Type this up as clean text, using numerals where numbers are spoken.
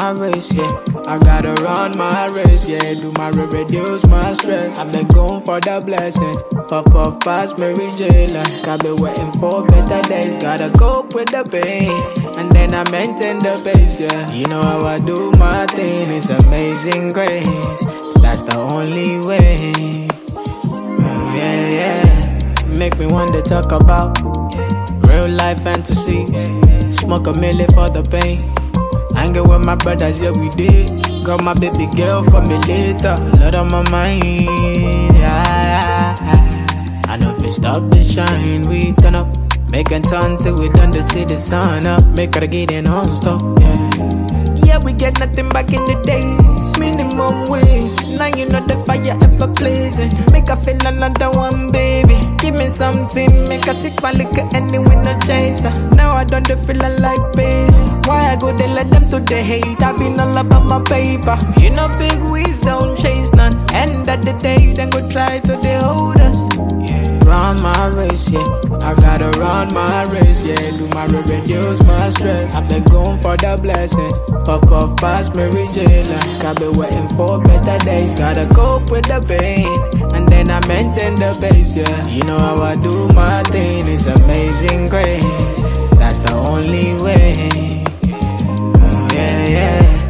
my race, yeah. I gotta run my race, yeah. Do my reduce my stress. I've been going for the blessings. Puff past Mary J. Like I've been waiting for better days. Gotta cope with the pain, and then I maintain the pace, yeah. You know how I do my thing, it's amazing grace. That's the only way. Yeah, yeah. Make me want to talk about real life fantasies. Smoke a milli for the pain. Hanging with my brothers, yeah, we did. Got my baby girl for me later. Lot on my mind, yeah. I know if it stop the shine, we turn up. Make a turn till we done to see the sun up. Make her get in on stop, yeah. Yeah, we get nothing back in the days. Minimum wage. Now you know the fire ever blazing. Make her feel another one, baby. Give me something, make her sick my liquor anyway, no chaser. Now I don't feel like base. Why I go they let them to the hate? I been all about my paper. You know big wigs don't chase none. End of the day, then go try to they hold us. Run my race, yeah. I gotta run my race, yeah. Do my reduce my stress. I've been going for the blessings. Puff past Mary J. Like I've been waiting for better days. Gotta cope with the pain, and then I maintain the pace, yeah. You know how I do my thing, it's amazing grace. That's the only way. Yeah, yeah.